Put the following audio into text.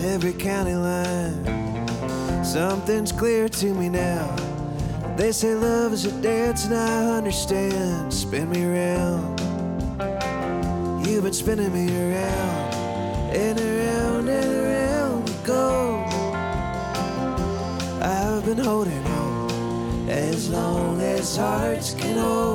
every county line. Something's clear to me now. They say love is a dance, and I understand. Spin me around. You've been spinning me around, and around and around we go. I've been holding on as long as hearts can hold.